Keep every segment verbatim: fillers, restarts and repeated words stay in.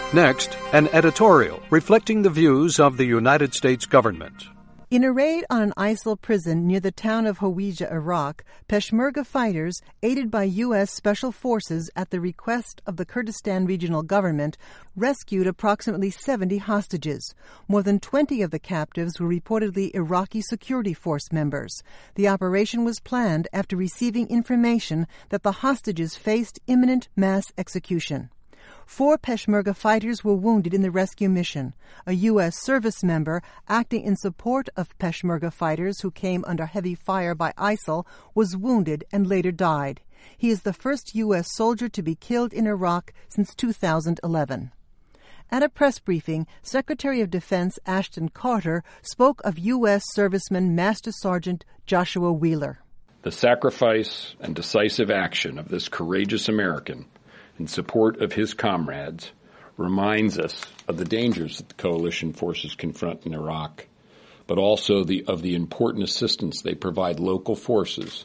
Next, an editorial reflecting the views of the United States government. In a raid on an I S I L prison near the town of Hawija, Iraq, Peshmerga fighters, aided by U S Special Forces at the request of the Kurdistan Regional Government, rescued approximately seventy hostages. More than twenty of the captives were reportedly Iraqi security force members. The operation was planned after receiving information that the hostages faced imminent mass execution. Four Peshmerga fighters were wounded in the rescue mission. A U S service member acting in support of Peshmerga fighters who came under heavy fire by I S I L was wounded and later died. He is the first U S soldier to be killed in Iraq since two thousand eleven. At a press briefing, Secretary of Defense Ashton Carter spoke of U S serviceman Master Sergeant Joshua Wheeler. The sacrifice and decisive action of this courageous American in support of his comrades reminds us of the dangers that the coalition forces confront in Iraq, but also the, of the important assistance they provide local forces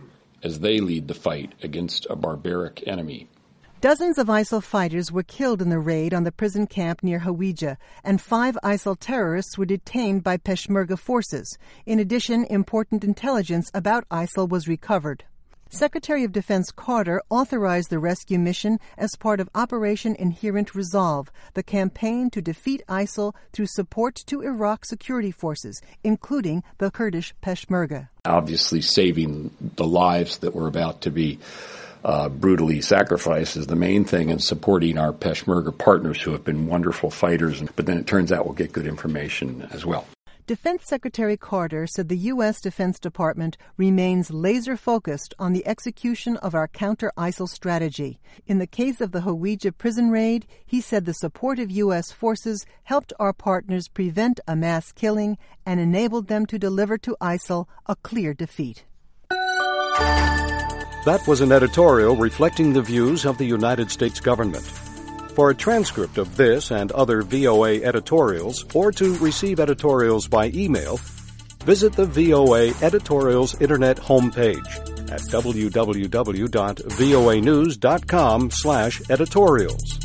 as they lead the fight against a barbaric enemy. Dozens of I S I L fighters were killed in the raid on the prison camp near Hawija, and five I S I L terrorists were detained by Peshmerga forces. In addition, important intelligence about I S I L was recovered. Secretary of Defense Carter authorized the rescue mission as part of Operation Inherent Resolve, the campaign to defeat I S I L through support to Iraq security forces, including the Kurdish Peshmerga. Obviously, saving the lives that were about to be uh, brutally sacrificed is the main thing, and supporting our Peshmerga partners who have been wonderful fighters. But then it turns out we'll get good information as well. Defense Secretary Carter said the U S Defense Department remains laser-focused on the execution of our counter-I S I L strategy. In the case of the Hawija prison raid, he said the support of U S forces helped our partners prevent a mass killing and enabled them to deliver to I S I L a clear defeat. That was an editorial reflecting the views of the United States government. For a transcript of this and other V O A editorials, or to receive editorials by email, visit the V O A Editorials Internet homepage at w w w dot voa news dot com slash editorials.